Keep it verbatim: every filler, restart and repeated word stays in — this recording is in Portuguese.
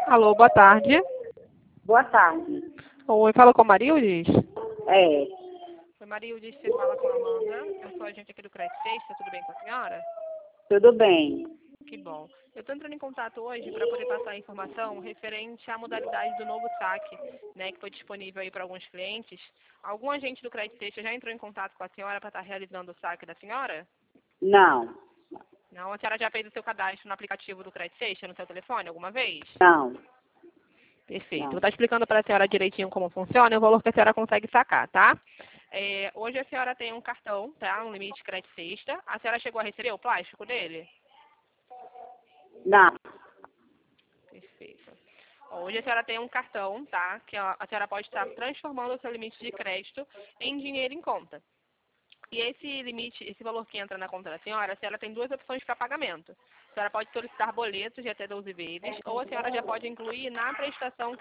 Alô, boa tarde. Boa tarde. Oi, fala com a Marildes? É, Oi, Marildes, você fala com a Amanda. Eu sou agente aqui do Credit Sexta, tudo bem com a senhora? tudo bem. Que bom. Eu estou entrando em contato hoje para poder passar a informação referente à modalidade do novo saque, né, que foi disponível aí para alguns clientes. Algum agente do Credit Sexta já entrou em contato com a senhora para estar realizando o saque da senhora? Não, Não? A senhora já fez o seu cadastro no aplicativo do Credit Sexta no seu telefone alguma vez? não, Perfeito. não. Vou estar explicando para a senhora direitinho como funciona e o valor que a senhora consegue sacar, tá? É, hoje a senhora tem um cartão, tá? Um limite de crédito sexta. A senhora chegou a receber o plástico dele? Não. Perfeito. Ó, hoje a senhora tem um cartão, tá? Que a a senhora pode estar transformando o seu limite de crédito em dinheiro em conta. E esse limite, esse valor que entra na conta da senhora, a senhora tem duas opções para pagamento. A senhora pode solicitar boletos de até doze vezes, ou a senhora já pode incluir na prestação